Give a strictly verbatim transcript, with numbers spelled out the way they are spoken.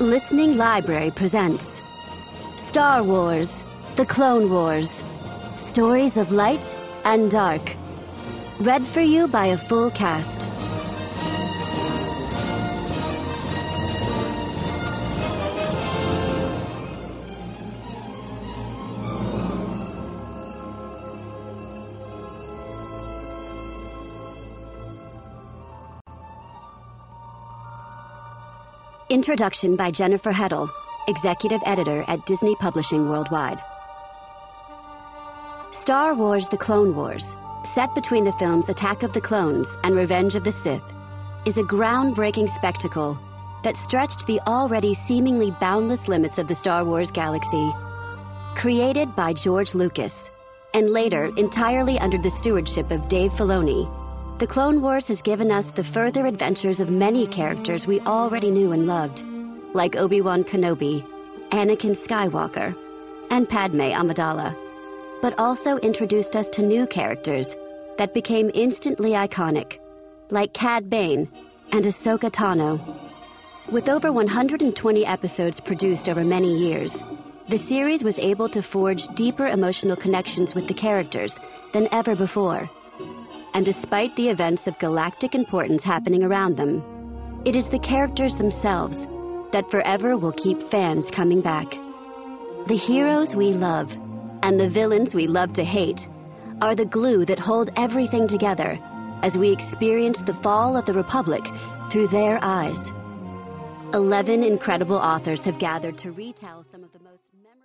Listening Library presents Star Wars, The Clone Wars, Stories of Light and Dark. Read for you by a full cast. Introduction by Jennifer Heddle, Executive Editor at Disney Publishing Worldwide. Star Wars: The Clone Wars, set between the films Attack of the Clones and Revenge of the Sith, is a groundbreaking spectacle that stretched the already seemingly boundless limits of the Star Wars galaxy. Created by George Lucas, and later entirely under the stewardship of Dave Filoni, The Clone Wars has given us the further adventures of many characters we already knew and loved, like Obi-Wan Kenobi, Anakin Skywalker, and Padme Amidala, but also introduced us to new characters that became instantly iconic, like Cad Bane and Ahsoka Tano. With over one hundred twenty episodes produced over many years, the series was able to forge deeper emotional connections with the characters than ever before. And despite the events of galactic importance happening around them, it is the characters themselves that forever will keep fans coming back. The heroes we love and the villains we love to hate are the glue that hold everything together as we experience the fall of the Republic through their eyes. Eleven incredible authors have gathered to retell some of the most memorable